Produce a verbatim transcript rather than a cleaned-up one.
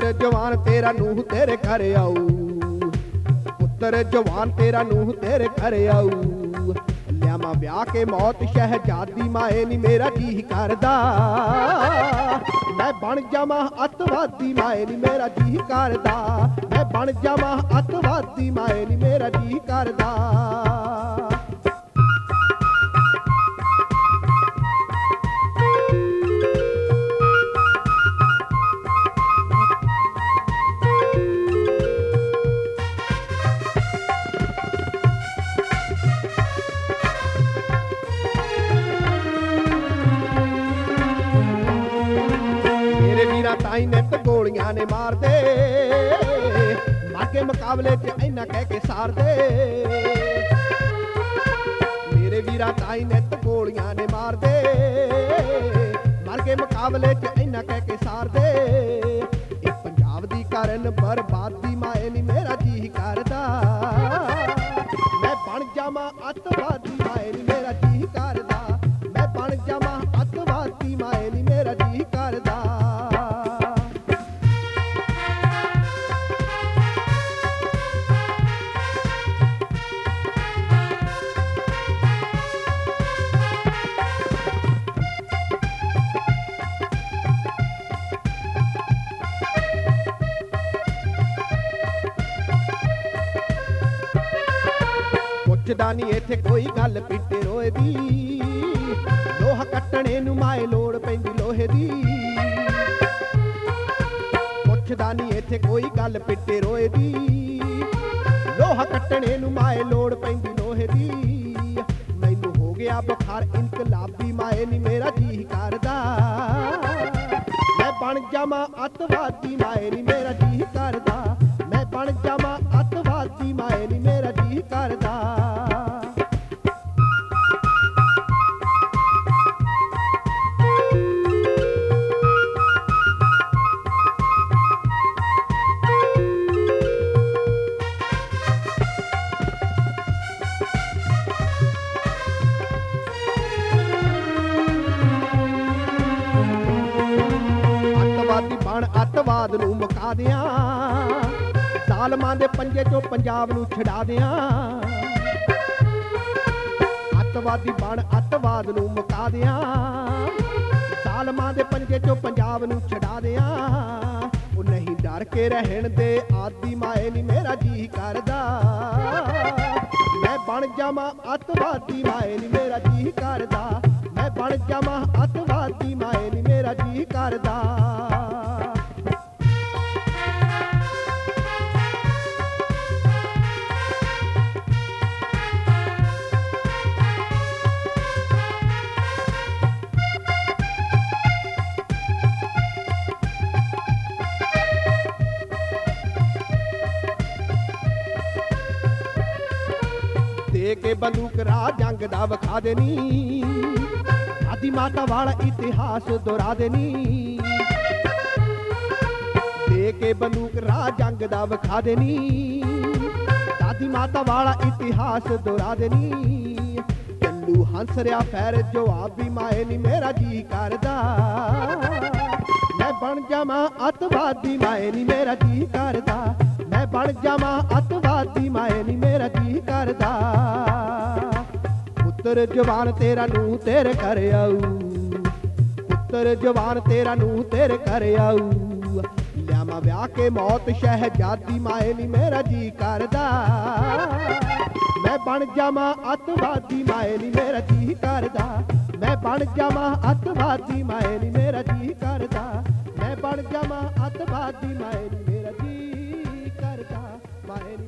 ਪੁੱਤਰ ਜਵਾਨ ਤੇਰਾ ਨੂੰਹ ਤੇਰੇ ਘਰ ਆਊ, ਪੁੱਤਰ ਜਵਾਨ ਤੇਰਾ ਨੂੰਹ ਤੇਰੇ ਘਰ ਆਊ। ਲਿਆਵਾਂ ਵਿਆਹ ਕੇ ਮੌਤ ਸ਼ਹਿਜ਼ਾਦੀ ਮਾਏ ਨੀ ਮੇਰਾ ਜੀ ਕਰਦਾ, ਮੈਂ ਬਣ ਜਾਵਾਂ ਅੱਤਵਾਦੀ ਮਾਏ ਨੀ ਮੇਰਾ ਜੀ ਕਰਦਾ, ਮੈਂ ਬਣ ਜਾਵਾਂ ਅੱਤਵਾਦੀ ਮਾਏ ਨੀ ਮੇਰਾ ਜੀ ਕਰਦਾ। ਤਾਈ ਨਿੱਤ ਗੋਲੀਆਂ ਨੇ ਮਾਰਦੇ, ਮਰ ਕੇ ਮੁਕਾਬਲੇ ਚ ਇੰਨਾ ਕਹਿ ਕੇ ਸਾਰਦੇ। ਮੇਰੇ ਵੀਰਾ ਤਾਈ ਨਿੱਤ ਗੋਲੀਆਂ ਨੇ ਮਾਰਦੇ, ਮਰ ਕੇ ਮੁਕਾਬਲੇ ਚ ਇੰਨਾ ਕਹਿ ਕੇ ਸਾਰਦੇ। ਇਹ ਪੰਜਾਬ ਦੀ ਕਰਨ ਬਰਬਾਦੀ ਮਾਏ ਨੀ ਮੇਰਾ ਜੀ ਕਰਦਾ, ਮੈਂ ਬਣ ਜਾਵਾਂ ਅੱਤਵਾਦੀ ਮਾਏ ਨੀ ਮੇਰਾ ਜੀ ਕਰਦਾ, ਮੈਂ ਬਣ ਜਾਵਾਂ ਅੱਤਵਾਦੀ ਮਾਏ ਨੀ ਮੇਰਾ ਜੀ ਕਰਦਾ। ਪੁੱਛਦਾ ਨੀ ਇੱਥੇ ਕੋਈ ਗੱਲ ਪਿੱਟੇ ਰੋਏ ਦੀ, ਲੋਹਾ ਕੱਟਣੇ ਨੂੰ ਮਾਏ ਲੋੜ ਪੈਂਦੀ ਲੋਹੇ ਦੀ। ਪੁੱਛਦਾ ਨੀ ਇੱਥੇ ਕੋਈ ਗੱਲ ਪਿੱਟੇ ਰੋਏ ਦੀ, ਲੋਹਾ ਕੱਟਣੇ ਨੂੰ ਮਾਏ ਲੋੜ ਪੈਂਦੀ ਲੋਹੇ ਦੀ। ਮੈਨੂੰ ਹੋ ਗਿਆ ਬੁਖਾਰ ਇਨਕਲਾਬੀ ਮਾਏ ਨੀ ਮੇਰਾ ਜੀ ਕਰਦਾ, ਮੈਂ ਬਣ ਜਾਵਾਂ ਅੱਤਵਾਦੀ ਮਾਏ ਨੀ ਮੇਰਾ ਜੀ ਕਰਦਾ, ਮੈਂ ਬਣ ਜਾਵਾਂ ਅੱਤਵਾਦੀ ਮਾਏ ਨੀ ਮੇਰਾ ਜੀ ਕਰਦਾ। ਅੱਤਵਾਦ ਨੂੰ ਮੁਕਾ ਦਿਆਂ, ਜ਼ਾਲਮਾਂ ਦੇ ਪੰਜੇ ਚੋਂ ਪੰਜਾਬ ਨੂੰ ਛਡਾ ਦਿਆਂ। ਅੱਤਵਾਦੀ ਬਣ ਅੱਤਵਾਦ ਨੂੰ ਮੁਕਾ ਦਿਆਂ, ਜ਼ਾਲਮਾਂ ਦੇ ਪੰਜੇ ਚੋਂ ਪੰਜਾਬ ਨੂੰ ਛਡਾ ਦਿਆਂ। ਉਹ ਨਹੀਂ ਡਰ ਕੇ ਰਹਿਣ ਦੇ ਆਦੀ ਮਾਏ ਨੀ ਮੇਰਾ ਜੀ ਕਰਦਾ, ਮੈਂ ਬਣ ਜਾਵਾਂ ਅੱਤਵਾਦੀ ਮਾਏ ਨੀ ਮੇਰਾ ਜੀ ਕਰਦਾ, ਮੈਂ ਬਣ ਜਾਵਾਂ ਅੱਤਵਾਦੀ ਮਾਏ ਨੀ ਮੇਰਾ ਜੀ ਕਰਦਾ। ਦੇ ਕੇ ਬੰਦੂਕ ਰਾਹ ਜੰਗ ਦਾ ਵਿਖਾ ਦੇਣੀ, ਦਾਦੀ ਮਾਤਾ ਵਾਲਾ ਇਤਿਹਾਸ ਦੁਹਰਾ ਦੇਣੀ। ਦੇ ਕੇ ਬੰਦੂਕ ਰਾਹ ਜੰਗ ਦਾ ਵਿਖਾ ਦੇਣੀ, ਦਾਦੀ ਮਾਤਾ ਵਾਲਾ ਇਤਿਹਾਸ ਦੁਹਰਾ ਦੇਣੀ। ਚੱਲੂ ਹੰਸ ਰਿਆ ਫੈਰ ਜਵਾਬੀ ਮਾਏ ਨੀ ਮੇਰਾ ਜੀ ਕਰਦਾ, ਮੈਂ ਬਣ ਜਾਵਾਂ ਅੱਤਵਾਦੀ ਮਾਏ ਨੀ ਮੇਰਾ ਜੀ ਕਰਦਾ, ਮੈਂ ਬਣ ਜਾਵਾਂ ਅੱਤਵਾਦੀ ਮਾਏ ਨੀ ਮੇਰਾ ਜੀ ਕਰਦਾ। ਪੁੱਤਰ ਜਵਾਨ ਤੇਰਾ ਨੂੰਹ ਤੇਰੇ ਘਰ ਆਊ, ਪੁੱਤਰ ਜਵਾਨ ਤੇਰਾ ਨੂੰਹ ਤੇਰੇ ਘਰ ਆਊ। ਲਿਆਵਾਂ ਵਿਆਹ ਕੇ ਮੌਤ ਸ਼ਹਿਜ਼ਾਦੀ ਮਾਏ ਨੀ ਮੇਰਾ ਜੀ ਕਰਦਾ, ਮੈਂ ਬਣ ਜਾਵਾਂ ਅੱਤਵਾਦੀ ਮਾਏ ਨੀ ਮੇਰਾ ਜੀ ਕਰਦਾ, ਮੈਂ ਬਣ ਜਾਵਾਂ ਅੱਤਵਾਦੀ ਮਾਏ ਨੀ ਮੇਰਾ ਜੀ ਕਰਦਾ, ਮੈਂ ਬਣ ਜਾਵਾਂ ਅੱਤਵਾਦੀ ਮਾਏ ਨੀ ਮੇਰਾ ਜੀ ਕਰਦਾ ਮਾਏ ਨੀ।